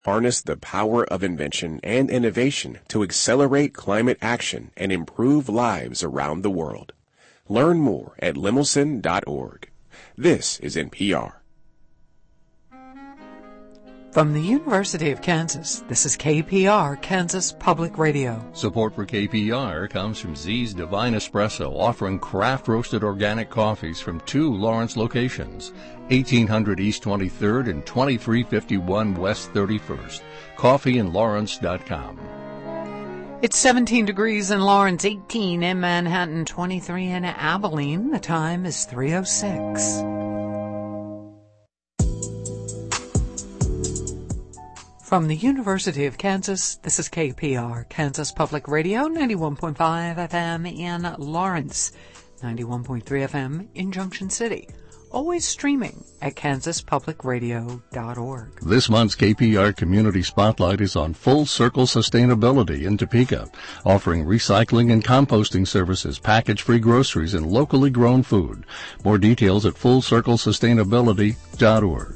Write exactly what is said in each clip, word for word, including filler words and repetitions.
Harness the power of invention and innovation to accelerate climate action and improve lives around the world. Learn more at lemelson dot org. This is N P R. From the University of Kansas, this is K P R, Kansas Public Radio. Support for K P R comes from Z's Divine Espresso, offering craft-roasted organic coffees from two Lawrence locations, eighteen hundred East twenty-third and twenty-three fifty-one West thirty-first. coffee in lawrence dot com. It's seventeen degrees in Lawrence, eighteen in Manhattan, twenty-three in Abilene. The time is three oh six. From the University of Kansas, this is K P R, Kansas Public Radio, ninety-one point five F M in Lawrence, ninety-one point three F M in Junction City. Always streaming at kansas public radio dot org. This month's K P R Community Spotlight is on Full Circle Sustainability in Topeka, offering recycling and composting services, package-free groceries, and locally grown food. More details at full circle sustainability dot org.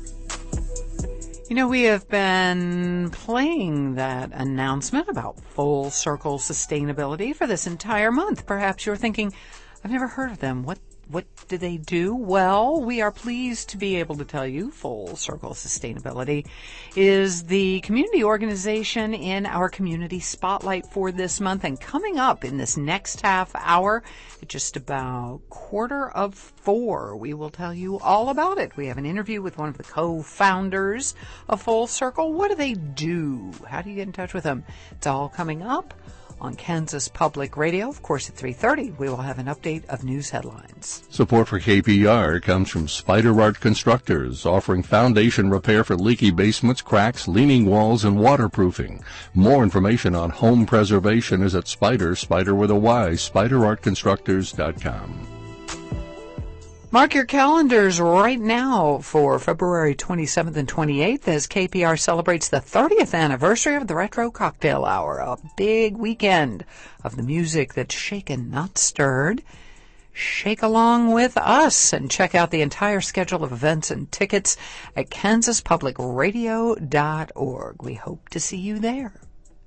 You know, we have been playing that announcement about Full Circle Sustainability for this entire month. Perhaps you're thinking, I've never heard of them. What what do they do? Well, we are pleased to be able to tell you Full Circle Sustainability is the community organization in our community spotlight for this month. And coming up in this next half hour, at just about quarter of four, we will tell you all about it. We have an interview with one of the co-founders of Full Circle. What do they do? How do you get in touch with them? It's all coming up on Kansas Public Radio. Of course, at three thirty, we will have an update of news headlines. Support for K P R comes from Spider Art Constructors, offering foundation repair for leaky basements, cracks, leaning walls, and waterproofing. More information on home preservation is at Spider, Spider with a Y, spider art constructors dot com. Mark your calendars right now for February twenty-seventh and twenty-eighth as K P R celebrates the thirtieth anniversary of the Retro Cocktail Hour, a big weekend of the music that's shaken, not stirred. Shake along with us and check out the entire schedule of events and tickets at kansas public radio dot org. We hope to see you there.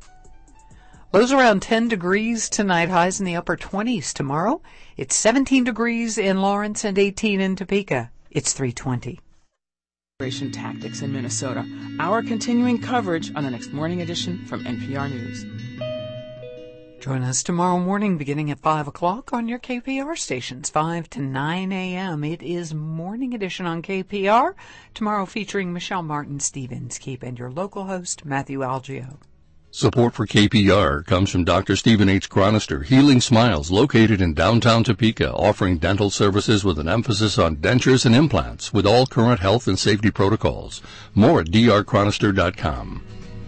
Lows around ten degrees tonight, highs in the upper twenties tomorrow. It's seventeen degrees in Lawrence and eighteen in Topeka. It's three twenty. Operation Tactics in Minnesota. Our continuing coverage on the next morning edition from N P R News. Join us tomorrow morning beginning at five o'clock on your K P R stations, five to nine a.m. It is Morning Edition on K P R. Tomorrow featuring Michelle Martin, Steve Inskeep, and your local host, Matthew Algio. Support for K P R comes from Doctor Stephen H. Chronister, Healing Smiles, located in downtown Topeka, offering dental services with an emphasis on dentures and implants with all current health and safety protocols. More at d r chronister dot com.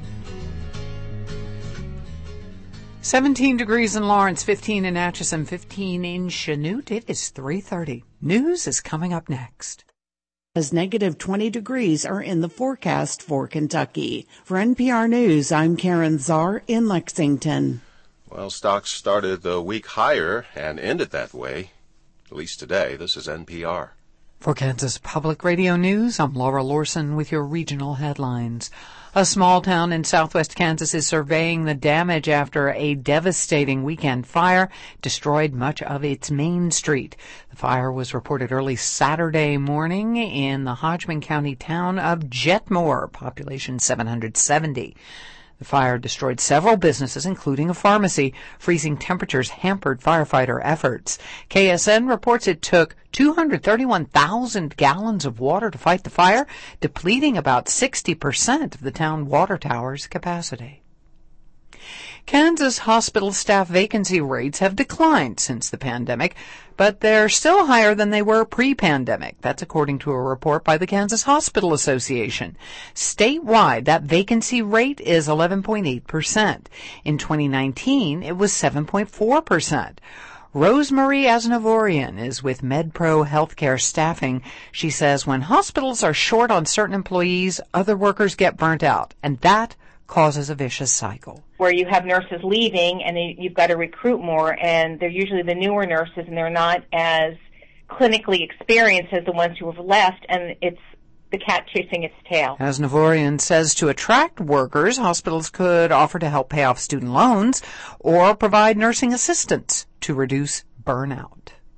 seventeen degrees in Lawrence, fifteen in Atchison, fifteen in Chanute. It is three thirty. News is coming up next. As negative twenty degrees are in the forecast for Kentucky. For N P R News, I'm Karen Czar in Lexington. Well, stocks started the week higher and ended that way, at least today. This is N P R. For Kansas Public Radio News, I'm Laura Lorson with your regional headlines. A small town in southwest Kansas is surveying the damage after a devastating weekend fire destroyed much of its main street. The fire was reported early Saturday morning in the Hodgman County town of Jetmore, population seven hundred seventy. The fire destroyed several businesses, including a pharmacy. Freezing temperatures hampered firefighter efforts. K S N reports it took two hundred thirty-one thousand gallons of water to fight the fire, depleting about sixty percent of the town water tower's capacity. Kansas hospital staff vacancy rates have declined since the pandemic, but they're still higher than they were pre-pandemic. That's according to a report by the Kansas Hospital Association. Statewide, that vacancy rate is eleven point eight percent. In twenty nineteen, it was seven point four percent. Rosemarie Asnavorian is with MedPro Healthcare Staffing. She says when hospitals are short on certain employees, other workers get burnt out, and that causes a vicious cycle. Where you have nurses leaving and they, you've got to recruit more, and they're usually the newer nurses and they're not as clinically experienced as the ones who have left, and it's the cat chasing its tail. As Navorian says, to attract workers, hospitals could offer to help pay off student loans or provide nursing assistance to reduce burnout.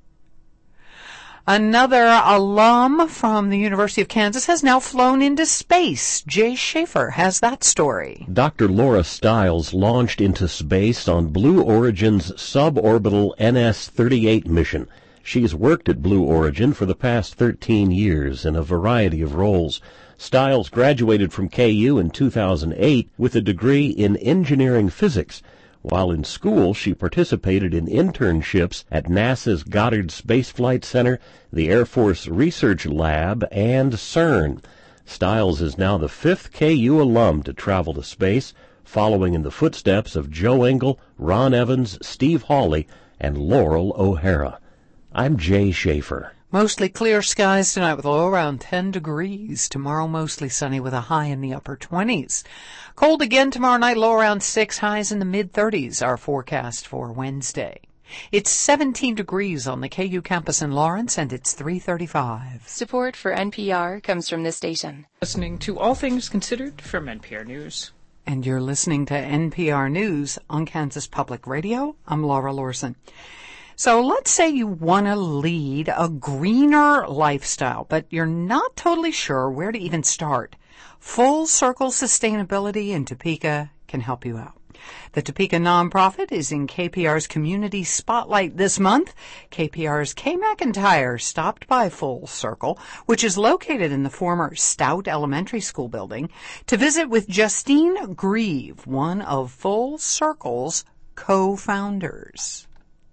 Another alum from the University of Kansas has now flown into space. Jay Schaefer has that story. Doctor Laura Stiles launched into space on Blue Origin's suborbital N S thirty-eight mission. She's worked at Blue Origin for the past thirteen years in a variety of roles. Stiles graduated from K U in two thousand eight with a degree in engineering physics. While in school, she participated in internships at NASA's Goddard Space Flight Center, the Air Force Research Lab, and CERN. Stiles is now the fifth K U alum to travel to space, following in the footsteps of Joe Engle, Ron Evans, Steve Hawley, and Laurel O'Hara. I'm Jay Schaefer. Mostly clear skies tonight with a low around ten degrees. Tomorrow mostly sunny with a high in the upper twenties. Cold again tomorrow night, low around six, highs in the mid-thirties, our forecast for Wednesday. It's seventeen degrees on the K U campus in Lawrence, and it's three thirty-five. Support for N P R comes from this station. Listening to All Things Considered from N P R News. And you're listening to N P R News on Kansas Public Radio. I'm Laura Lorson. So let's say you want to lead a greener lifestyle, but you're not totally sure where to even start. Full Circle Sustainability in Topeka can help you out. The Topeka nonprofit is in K P R's Community Spotlight this month. K P R's Kay McIntyre stopped by Full Circle, which is located in the former Stout Elementary School building, to visit with Justine Grieve, one of Full Circle's co-founders.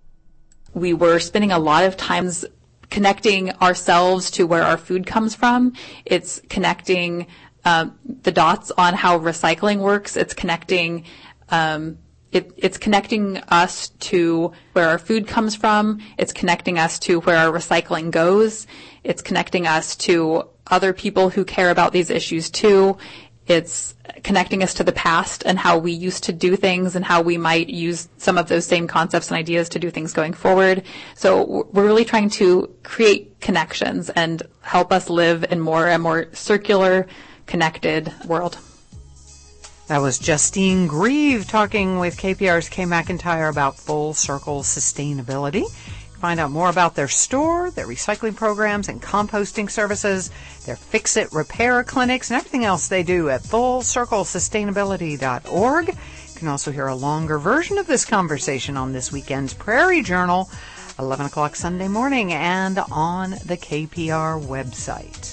We were spending a lot of times connecting ourselves to where our food comes from. It's connecting um, the dots on how recycling works. It's connecting um, it, it's connecting us to where our food comes from. It's connecting us to where our recycling goes. It's connecting us to other people who care about these issues too. It's connecting us to the past and how we used to do things and how we might use some of those same concepts and ideas to do things going forward. So we're really trying to create connections and help us live in more and more circular, connected world. That was Justine Grieve talking with K P R's Kay McIntyre about Full Circle Sustainability. Find out more about their store, their recycling programs and composting services, their Fix-It repair clinics, and everything else they do at full circle sustainability dot org. You can also hear a longer version of this conversation on this weekend's Prairie Journal, eleven o'clock Sunday morning, and on the K P R website.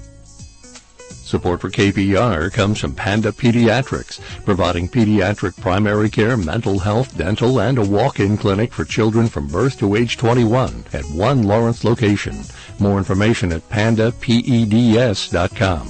Support for K P R comes from Panda Pediatrics, providing pediatric primary care, mental health, dental, and a walk-in clinic for children from birth to age twenty-one at one Lawrence location. More information at panda peds dot com.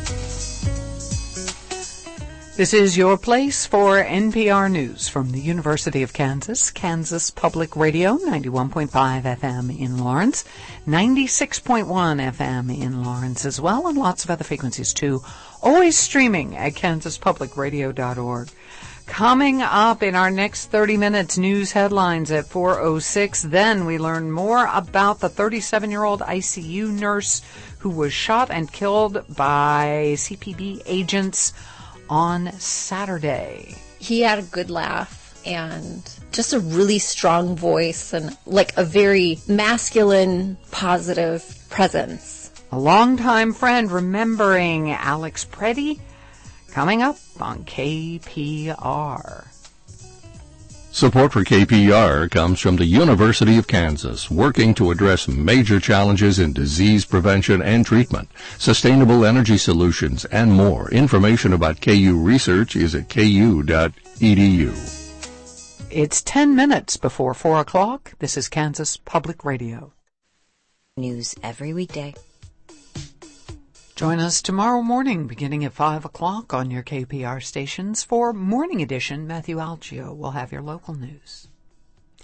This is your place for N P R News from the University of Kansas, Kansas Public Radio, ninety-one point five F M in Lawrence, ninety-six point one F M in Lawrence as well, and lots of other frequencies too. Always streaming at kansas public radio dot org. Coming up in our next thirty minutes, news headlines at four oh six. Then we learn more about the thirty-seven-year-old I C U nurse who was shot and killed by C P B agents on Saturday. He had a good laugh and just a really strong voice and like a very masculine, positive presence. A longtime friend remembering Alex Preddy, coming up on K P R. Support for K P R comes from the University of Kansas, working to address major challenges in disease prevention and treatment, sustainable energy solutions, and more. Information about K U research is at k u dot e d u. It's ten minutes before four o'clock. This is Kansas Public Radio. News every weekday. Join us tomorrow morning beginning at five o'clock on your K P R stations for Morning Edition. Matthew Algio will have your local news.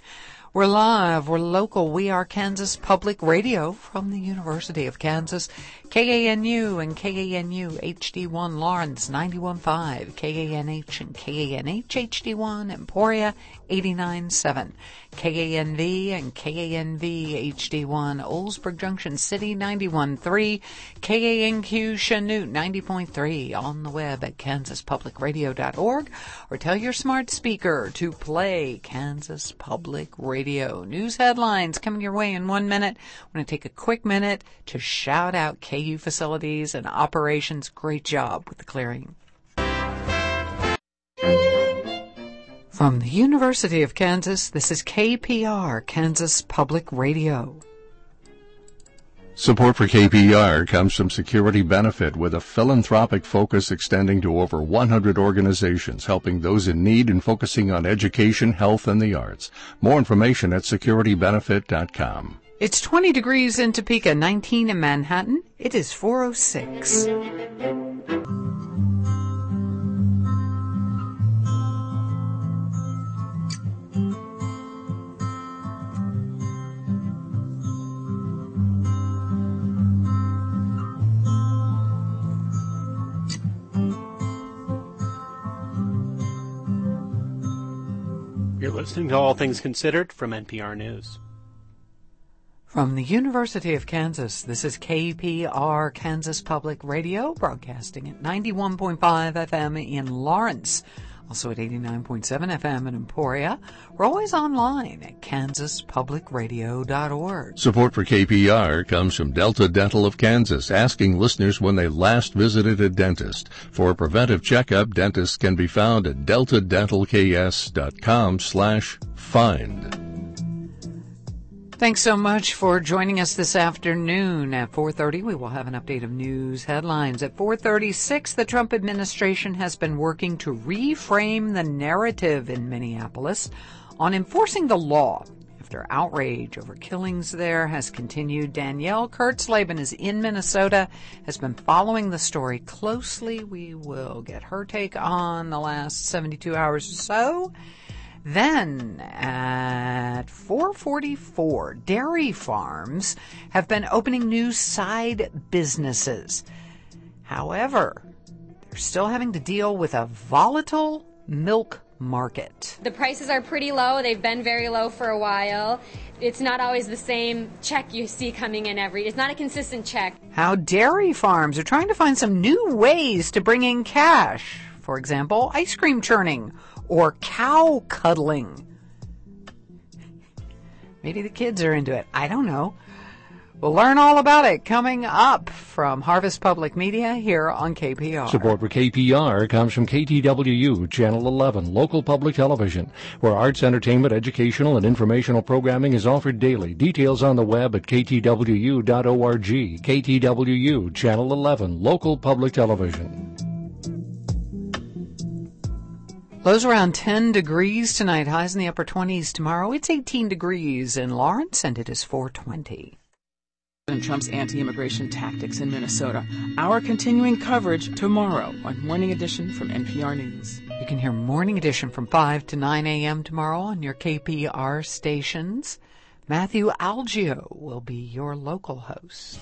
We're live, we're local, we are Kansas Public Radio from the University of Kansas. K A N U and K A N U H D one Lawrence ninety-one point five, K A N H and K A N H H D one Emporia eighty-nine point seven, K A N V and K A N V H D one Oldsburg Junction City ninety-one point three, K A N Q Chanute ninety point three, on the web at kansas public radio dot org, or tell your smart speaker to play Kansas Public Radio. News headlines coming your way in one minute. I'm going to take a quick minute to shout out K U facilities and operations. Great job with the clearing. From the University of Kansas, this is K P R, Kansas Public Radio. Support for K P R comes from Security Benefit, with a philanthropic focus extending to over one hundred organizations, helping those in need and focusing on education, health, and the arts. More information at security benefit dot com. It's twenty degrees in Topeka, nineteen in Manhattan. It is four oh six. You're listening to All Things Considered from N P R News. From the University of Kansas, this is K P R, Kansas Public Radio, broadcasting at ninety-one point five F M in Lawrence, also at eighty-nine point seven F M in Emporia. We're always online at kansas public radio dot org. Support for K P R comes from Delta Dental of Kansas, asking listeners when they last visited a dentist. For a preventive checkup, dentists can be found at delta dental k s dot com slash find. Thanks so much for joining us this afternoon. At four thirty, we will have an update of news headlines. At four thirty-six, the Trump administration has been working to reframe the narrative in Minneapolis on enforcing the law after outrage over killings there has continued. Danielle Kurtzleben is in Minnesota, has been following the story closely. We will get her take on the last seventy-two hours or so. Then at four forty-four, dairy farms have been opening new side businesses. However, they're still having to deal with a volatile milk market. The prices are pretty low. They've been very low for a while. It's not always the same check you see coming in every, it's not a consistent check. How dairy farms are trying to find some new ways to bring in cash. For example, ice cream churning or cow cuddling. Maybe the kids are into it. I don't know. We'll learn all about it coming up from Harvest Public Media here on K P R. Support for K P R comes from K T W U, Channel eleven, local public television, where arts, entertainment, educational, and informational programming is offered daily. Details on the web at k t w u dot org. K T W U, Channel eleven, local public television. Lows around ten degrees tonight, highs in the upper twenties tomorrow. It's eighteen degrees in Lawrence, and it is four twenty. President Trump's anti-immigration tactics in Minnesota. Our continuing coverage tomorrow on Morning Edition from N P R News. You can hear Morning Edition from five to nine a.m. tomorrow on your K P R stations. Matthew Algio will be your local host.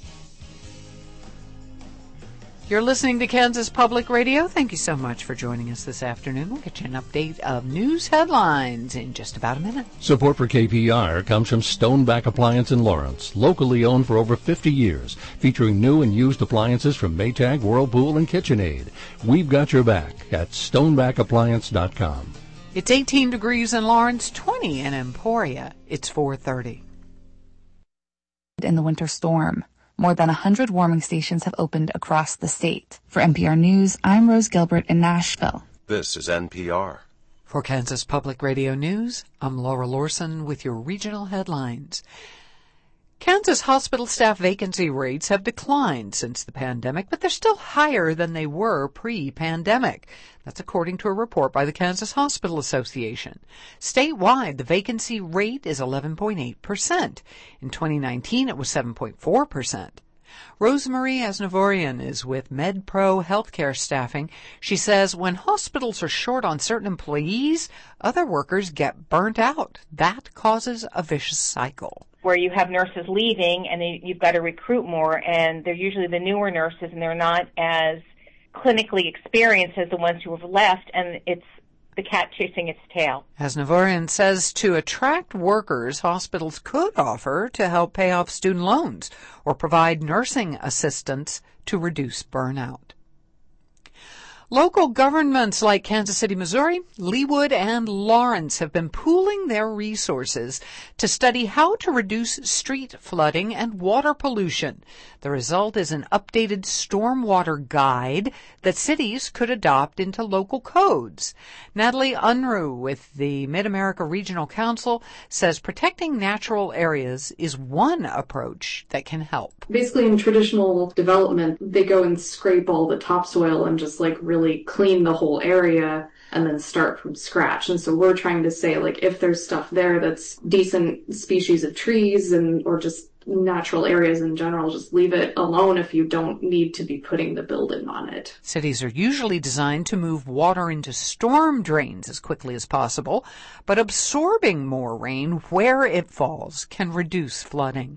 You're listening to Kansas Public Radio. Thank you so much for joining us this afternoon. We'll get you an update of news headlines in just about a minute. Support for K P R comes from Stoneback Appliance in Lawrence, locally owned for over fifty years, featuring new and used appliances from Maytag, Whirlpool, and KitchenAid. We've got your back at stoneback appliance dot com. It's eighteen degrees in Lawrence, twenty in Emporia. It's four thirty. In the winter storm, more than one hundred warming stations have opened across the state. For N P R News, I'm Rose Gilbert in Nashville. This is N P R. For Kansas Public Radio News, I'm Laura Lorson with your regional headlines. Kansas hospital staff vacancy rates have declined since the pandemic, but they're still higher than they were pre-pandemic. That's according to a report by the Kansas Hospital Association. Statewide, the vacancy rate is eleven point eight percent. In twenty nineteen, it was seven point four percent. Rosemarie Asnavorian is with MedPro Healthcare Staffing. She says when hospitals are short on certain employees, other workers get burnt out. That causes a vicious cycle. Where you have nurses leaving and they, you've got to recruit more, and they're usually the newer nurses and they're not as clinically experienced as the ones who have left, and it's the cat chasing its tail. Asnavorian says to attract workers, hospitals could offer to help pay off student loans or provide nursing assistance to reduce burnout. Local governments like Kansas City, Missouri, Leawood, and Lawrence have been pooling their resources to study how to reduce street flooding and water pollution. The result is an updated stormwater guide that cities could adopt into local codes. Natalie Unruh with the Mid-America Regional Council says protecting natural areas is one approach that can help. Basically, in traditional development, they go and scrape all the topsoil and just like really clean the whole area and then start from scratch. And so we're trying to say, like, if there's stuff there that's decent species of trees and or just natural areas in general, just leave it alone if you don't need to be putting the building on it. Cities are usually designed to move water into storm drains as quickly as possible, but absorbing more rain where it falls can reduce flooding.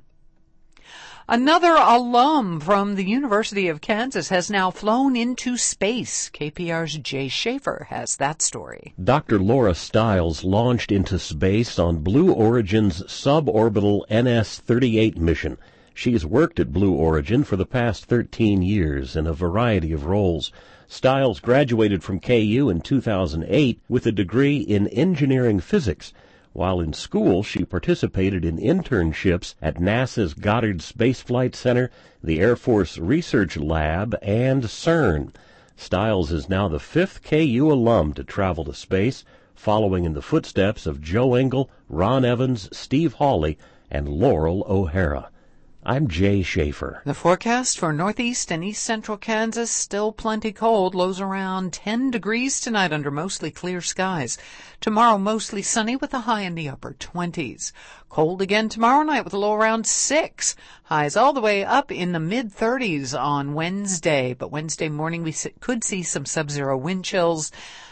Another alum from the University of Kansas has now flown into space. K P R's Jay Schaefer has that story. Doctor Laura Stiles launched into space on Blue Origin's suborbital N S thirty-eight mission. She's worked at Blue Origin for the past thirteen years in a variety of roles. Stiles graduated from K U in two thousand eight with a degree in engineering physics. While in school, she participated in internships at NASA's Goddard Space Flight Center, the Air Force Research Lab, and CERN. Stiles is now the fifth K U alum to travel to space, following in the footsteps of Joe Engle, Ron Evans, Steve Hawley, and Laurel O'Hara. I'm Jay Schaefer. The forecast for northeast and east central Kansas, still plenty cold. Lows around ten degrees tonight under mostly clear skies. Tomorrow mostly sunny with a high in the upper twenties. Cold again tomorrow night with a low around six. Highs all the way up in the mid thirties on Wednesday. But Wednesday morning we could see some sub-zero wind chills.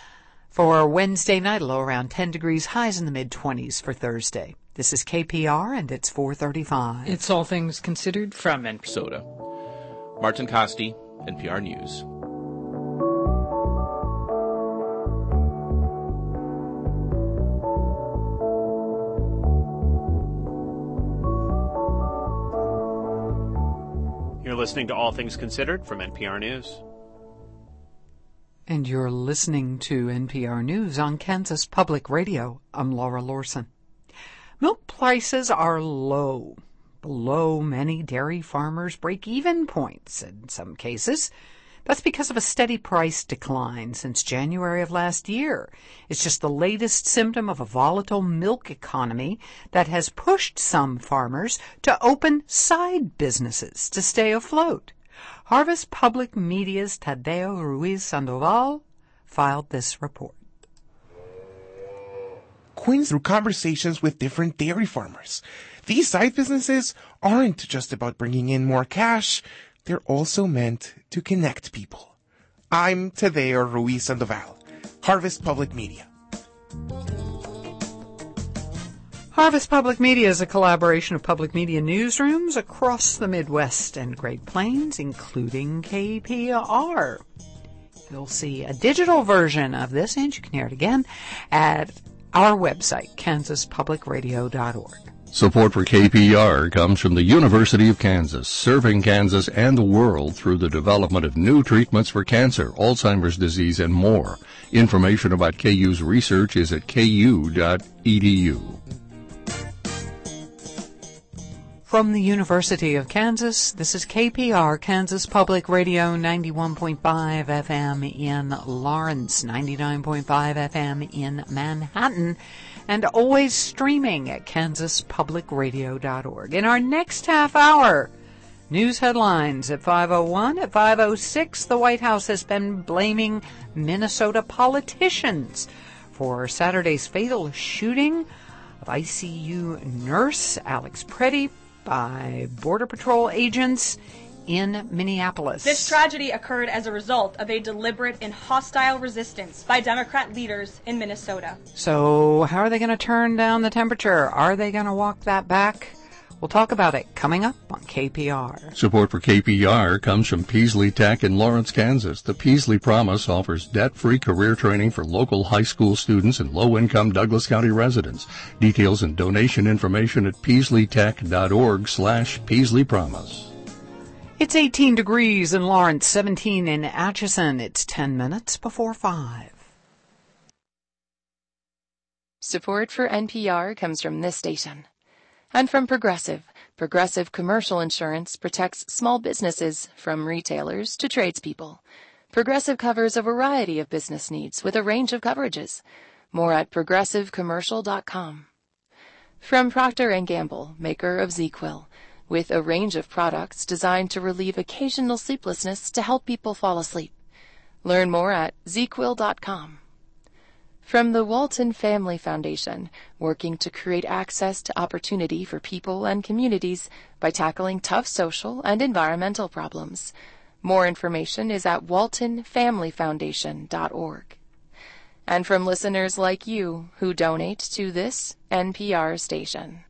For Wednesday night, a low around ten degrees, highs in the mid twenties for Thursday. This is K P R, and it's four thirty-five. It's All Things Considered from Minnesota. Martin Costi, N P R News. You're listening to All Things Considered from N P R News. And you're listening to N P R News on Kansas Public Radio. I'm Laura Lorson. Milk prices are low, below many dairy farmers' break-even points in some cases. That's because of a steady price decline since January of last year. It's just the latest symptom of a volatile milk economy that has pushed some farmers to open side businesses to stay afloat. Harvest Public Media's Tadeo Ruiz Sandoval filed this report. Coins through conversations with different dairy farmers. These side businesses aren't just about bringing in more cash, they're also meant to connect people. I'm Tadeo Ruiz Sandoval, Harvest Public Media. Harvest Public Media is a collaboration of public media newsrooms across the Midwest and Great Plains, including K P R. You'll see a digital version of this, and you can hear it again at our website, kansas public radio dot org. Support for K P R comes from the University of Kansas, serving Kansas and the world through the development of new treatments for cancer, Alzheimer's disease, and more. Information about K U's research is at k u dot e d u. From the University of Kansas, this is K P R, Kansas Public Radio, ninety-one point five F M in Lawrence, ninety-nine point five F M in Manhattan, and always streaming at kansas public radio dot org. In our next half hour, news headlines at five oh one. At five oh six, the White House has been blaming Minnesota politicians for Saturday's fatal shooting of I C U nurse Alex Preddy by Border Patrol agents in Minneapolis. This tragedy occurred as a result of a deliberate and hostile resistance by Democrat leaders in Minnesota. So how are they going to turn down the temperature? Are they going to walk that back? We'll talk about it coming up on K P R. Support for K P R comes from Peaslee Tech in Lawrence, Kansas. The Peaslee Promise offers debt-free career training for local high school students and low-income Douglas County residents. Details and donation information at peasleetech.org slash Peaslee Promise. It's eighteen degrees in Lawrence, seventeen in Atchison. It's ten minutes before five. Support for N P R comes from this station. And from Progressive. Progressive Commercial Insurance protects small businesses from retailers to tradespeople. Progressive covers a variety of business needs with a range of coverages. More at progressive commercial dot com. From Procter and Gamble, maker of ZzzQuil, with a range of products designed to relieve occasional sleeplessness to help people fall asleep. Learn more at zz quill dot com. From the Walton Family Foundation, working to create access to opportunity for people and communities by tackling tough social and environmental problems. More information is at walton family foundation dot org. And from listeners like you who donate to this N P R station.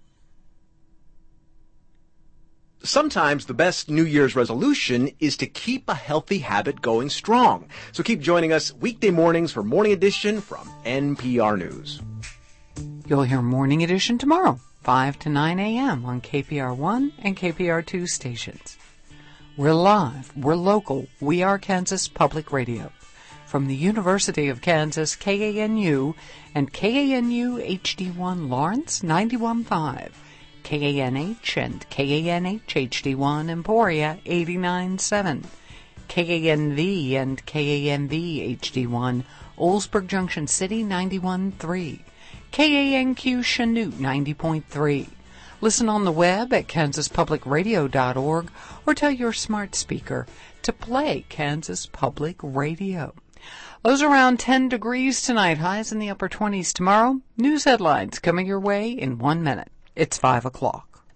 Sometimes the best New Year's resolution is to keep a healthy habit going strong. So keep joining us weekday mornings for Morning Edition from N P R News. You'll hear Morning Edition tomorrow, five to nine a.m. on K P R one and K P R two stations. We're live, we're local, we are Kansas Public Radio. From the University of Kansas, K A N U, and K A N U H D one Lawrence, ninety-one point five. K A N H and K A N H H D one Emporia, eighty-nine point seven. K A N V and K A N V H D one Oldsburg Junction City, ninety-one point three. K A N Q Chanute, ninety point three. Listen on the web at kansas public radio dot org or tell your smart speaker to play Kansas Public Radio. Lows around ten degrees tonight, highs in the upper twenties tomorrow. News headlines coming your way in one minute. It's five o'clock.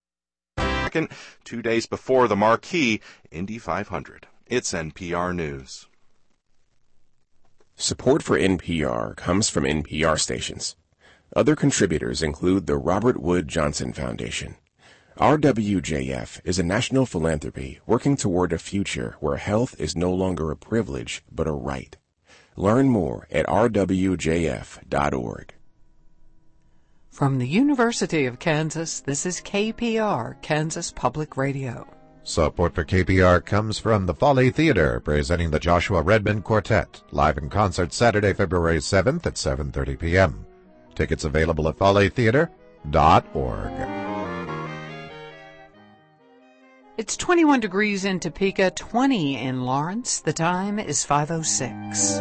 Two days before the marquee Indy five hundred. It's N P R News. Support for N P R comes from N P R stations. Other contributors include the Robert Wood Johnson Foundation. R W J F is a national philanthropy working toward a future where health is no longer a privilege but a right. Learn more at r w j f dot org. From the University of Kansas, this is K P R, Kansas Public Radio. Support for K P R comes from the Folly Theater, presenting the Joshua Redman Quartet, live in concert Saturday, February seventh at seven thirty p.m. Tickets available at folly theater dot org. It's twenty-one degrees in Topeka, twenty in Lawrence. The time is five oh six.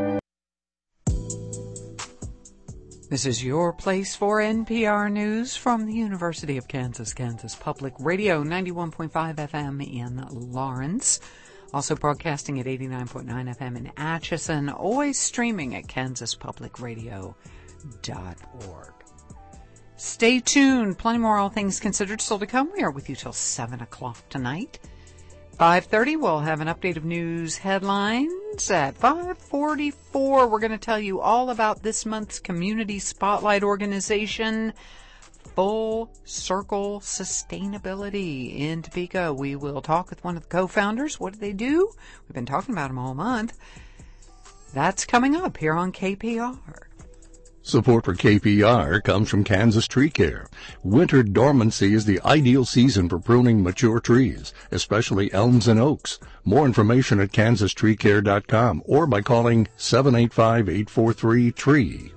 This is your place for N P R News from the University of Kansas, Kansas Public Radio, ninety-one point five F M in Lawrence. Also broadcasting at eighty-nine point nine F M in Atchison. Always streaming at kansas public radio dot org. Stay tuned. Plenty more All Things Considered still to come. We are with you till seven o'clock tonight. five thirty, we'll have an update of news headlines. At five forty-four, we're going to tell you all about this month's Community Spotlight organization, Full Circle Sustainability in Topeka. We will talk with one of the co-founders. What do they do? We've been talking about them all month. That's coming up here on K P R. Support for K P R comes from Kansas Tree Care. Winter dormancy is the ideal season for pruning mature trees, especially elms and oaks. More information at kansas tree care dot com or by calling seven eight five, eight four three, T R E E.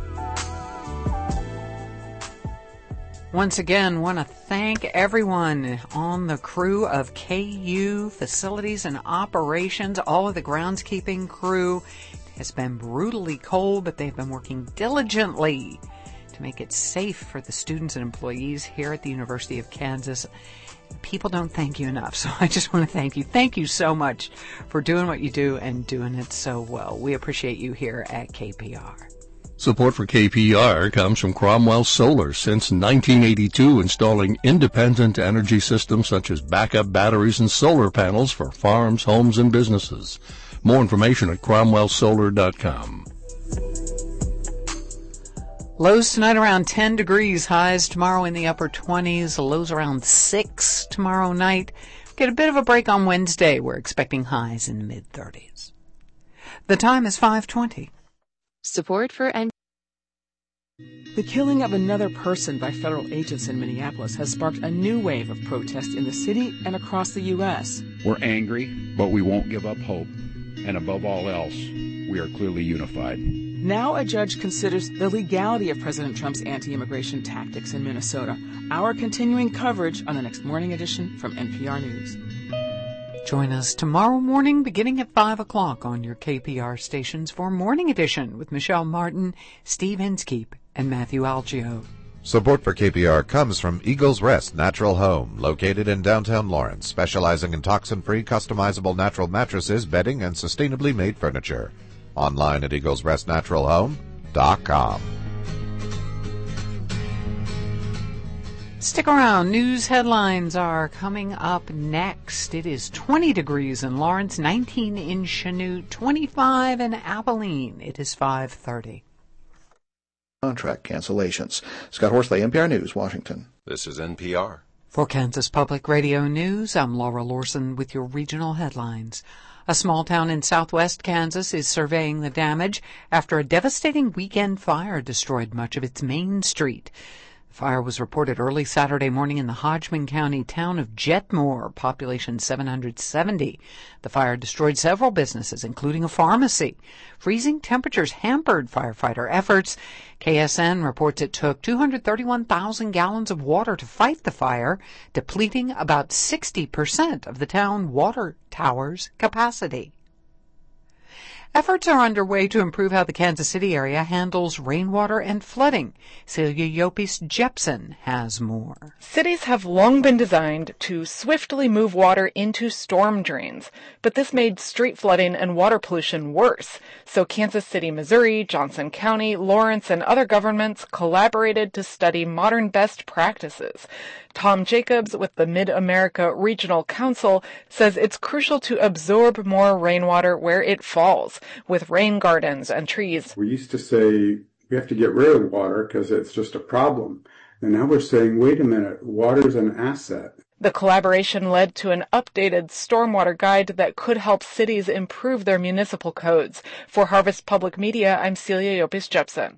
Once again, want to thank everyone on the crew of K U Facilities and Operations, all of the groundskeeping crew. It's been brutally cold, but they've been working diligently to make it safe for the students and employees here at the University of Kansas. People don't thank you enough, so I just want to thank you. Thank you so much for doing what you do and doing it so well. We appreciate you here at K P R. Support for K P R comes from Cromwell Solar, since nineteen eighty-two, installing independent energy systems such as backup batteries and solar panels for farms, homes, and businesses. More information at cromwell solar dot com. Lows tonight around ten degrees, highs tomorrow in the upper twenties, lows around six tomorrow night. Get a bit of a break on Wednesday. We're expecting highs in the mid-thirties. The time is five twenty. Support for N. The killing of another person by federal agents in Minneapolis has sparked a new wave of protest in the city and across the U S We're angry, but we won't give up hope. And above all else, we are clearly unified. Now a judge considers the legality of President Trump's anti-immigration tactics in Minnesota. Our continuing coverage on the next Morning Edition from N P R News. Join us tomorrow morning beginning at five o'clock on your K P R stations for Morning Edition with Michelle Martin, Steve Inskeep, and Matthew Algio. Support for K P R comes from Eagles Rest Natural Home, located in downtown Lawrence, specializing in toxin-free, customizable natural mattresses, bedding, and sustainably made furniture. Online at eagles rest natural home dot com. Stick around. News headlines are coming up next. It is twenty degrees in Lawrence, nineteen in Chanute, twenty-five in Abilene. It is five thirty. Contract cancellations. Scott Horsley, N P R News, Washington. This is N P R. For Kansas Public Radio News, I'm Laura Lorson with your regional headlines. A small town in southwest Kansas is surveying the damage after a devastating weekend fire destroyed much of its main street. The fire was reported early Saturday morning in the Hodgman County town of Jetmore, population seven hundred seventy. The fire destroyed several businesses, including a pharmacy. Freezing temperatures hampered firefighter efforts. K S N reports it took two hundred thirty-one thousand gallons of water to fight the fire, depleting about sixty percent of the town water tower's capacity. Efforts are underway to improve how the Kansas City area handles rainwater and flooding. Celia Yopis Jepson has more. Cities have long been designed to swiftly move water into storm drains, but this made street flooding and water pollution worse. So Kansas City, Missouri, Johnson County, Lawrence, and other governments collaborated to study modern best practices. Tom Jacobs with the Mid-America Regional Council says it's crucial to absorb more rainwater where it falls, with rain gardens and trees. We used to say we have to get rid of water because it's just a problem. And now we're saying, wait a minute, water's an asset. The collaboration led to an updated stormwater guide that could help cities improve their municipal codes. For Harvest Public Media, I'm Celia Yopis Jepson.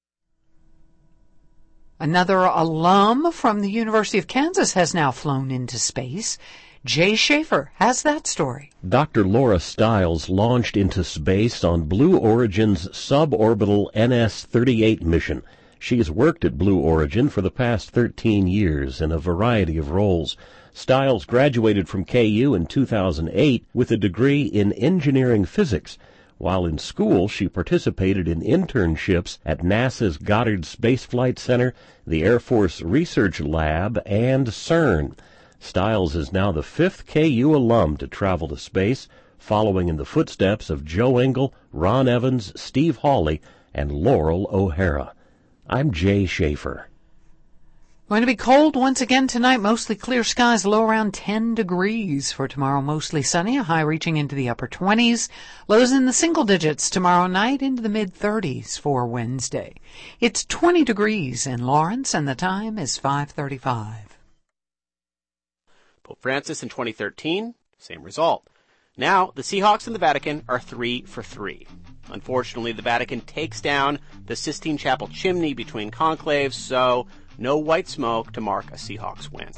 Another alum from the University of Kansas has now flown into space. Jay Schaefer has that story. Doctor Laura Stiles launched into space on Blue Origin's suborbital N S thirty-eight mission. She has worked at Blue Origin for the past thirteen years in a variety of roles. Stiles graduated from K U in two thousand eight with a degree in engineering physics. While in school, she participated in internships at NASA's Goddard Space Flight Center, the Air Force Research Lab, and CERN. Stiles is now the fifth K U alum to travel to space, following in the footsteps of Joe Engle, Ron Evans, Steve Hawley, and Laurel O'Hara. I'm Jay Schaefer. Going to be cold once again tonight. Mostly clear skies, low around ten degrees. For tomorrow, mostly sunny, a high reaching into the upper twenties. Lows in the single digits tomorrow night, into the mid-thirties for Wednesday. It's twenty degrees in Lawrence, and the time is five thirty-five. Pope Francis in twenty thirteen, same result. Now, the Seahawks and the Vatican are three for three. Unfortunately, the Vatican takes down the Sistine Chapel chimney between conclaves, so no white smoke to mark a Seahawks win.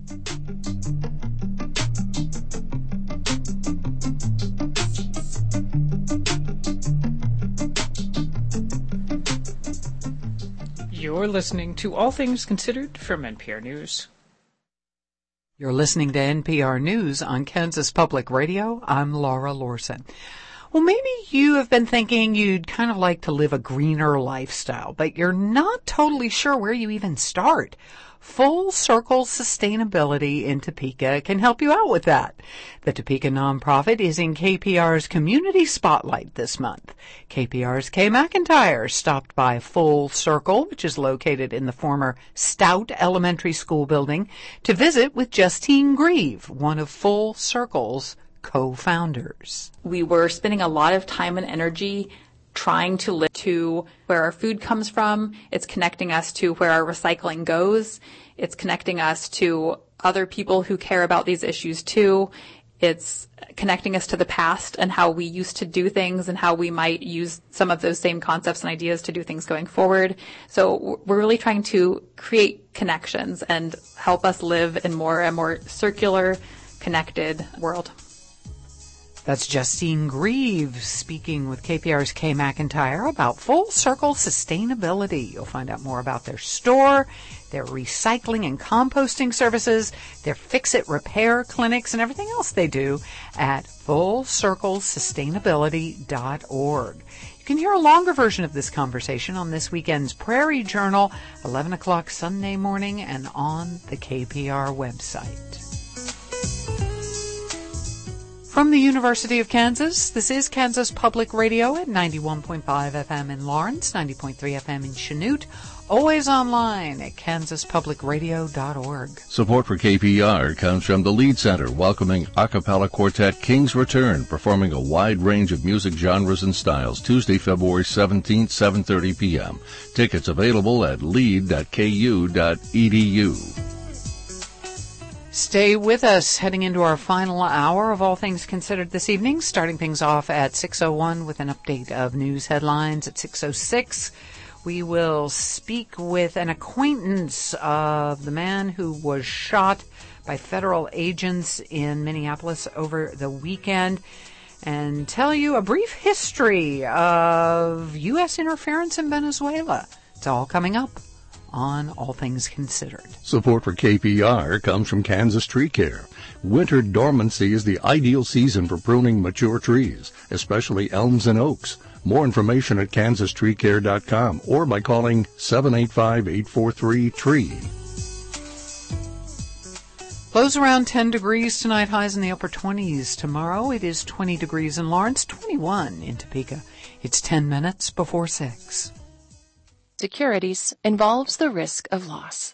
You're listening to All Things Considered from N P R News. You're listening to N P R News on Kansas Public Radio. I'm Laura Lorson. Well, maybe you have been thinking you'd kind of like to live a greener lifestyle, but you're not totally sure where you even start. Full Circle Sustainability in Topeka can help you out with that. The Topeka nonprofit is in K P R's Community Spotlight this month. K P R's Kay McIntyre stopped by Full Circle, which is located in the former Stout Elementary School building, to visit with Justine Grieve, one of Full Circle's co-founders. We were spending a lot of time and energy trying to live to where our food comes from. It's connecting us to where our recycling goes. It's connecting us to other people who care about these issues too. It's connecting us to the past and how we used to do things and how we might use some of those same concepts and ideas to do things going forward. So we're really trying to create connections and help us live in more a more circular, connected world. That's Justine Grieve speaking with K P R's Kay McIntyre about Full Circle Sustainability. You'll find out more about their store, their recycling and composting services, their fix-it repair clinics, and everything else they do at full circle sustainability dot org. You can hear a longer version of this conversation on this weekend's Prairie Journal, eleven o'clock Sunday morning, and on the K P R website. From the University of Kansas, this is Kansas Public Radio at ninety-one point five F M in Lawrence, ninety point three F M in Chanute, always online at kansas public radio dot org. Support for K P R comes from the Lead Center, welcoming a cappella quartet King's Return, performing a wide range of music genres and styles, Tuesday, February seventeenth, seven thirty p.m. Tickets available at lead dot k u dot e d u. Stay with us heading into our final hour of All Things Considered this evening, starting things off at six oh one with an update of news headlines. At six oh six, we will speak with an acquaintance of the man who was shot by federal agents in Minneapolis over the weekend and tell you a brief history of U S interference in Venezuela. It's all coming up on All Things Considered. Support for K P R comes from Kansas Tree Care. Winter dormancy is the ideal season for pruning mature trees, especially elms and oaks. More information at kansas tree care dot com or by calling seven eight five, eight four three, T R E E. Lows around ten degrees tonight, highs in the upper twenties. Tomorrow it is twenty degrees in Lawrence, twenty-one in Topeka. It's ten minutes before six. Securities involves the risk of loss.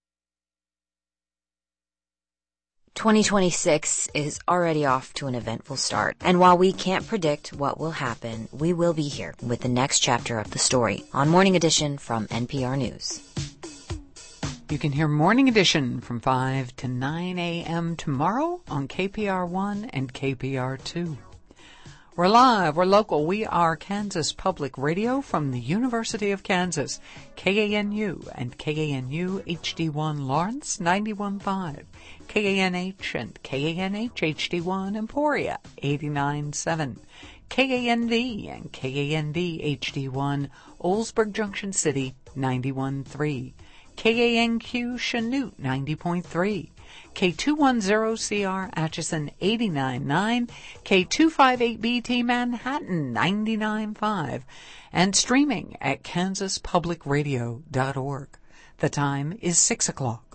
twenty twenty-six is already off to an eventful start, and while we can't predict what will happen, we will be here with the next chapter of the story on Morning Edition from N P R News. You can hear Morning Edition from five to nine a.m. tomorrow on K P R one and K P R two. We're live, we're local, we are Kansas Public Radio from the University of Kansas, K A N U and K A N U H D one Lawrence, ninety-one point five, K A N H and K A N H H D one Emporia, eighty-nine point seven, K A N D and K A N D H D one Oldsburg Junction City, ninety-one point three, K A N Q Chanute, ninety point three, K two ten C R Atchison, eighty-nine point nine, K two fifty-eight B T Manhattan, ninety-nine point five, and streaming at kansas public radio dot org. The time is six o'clock.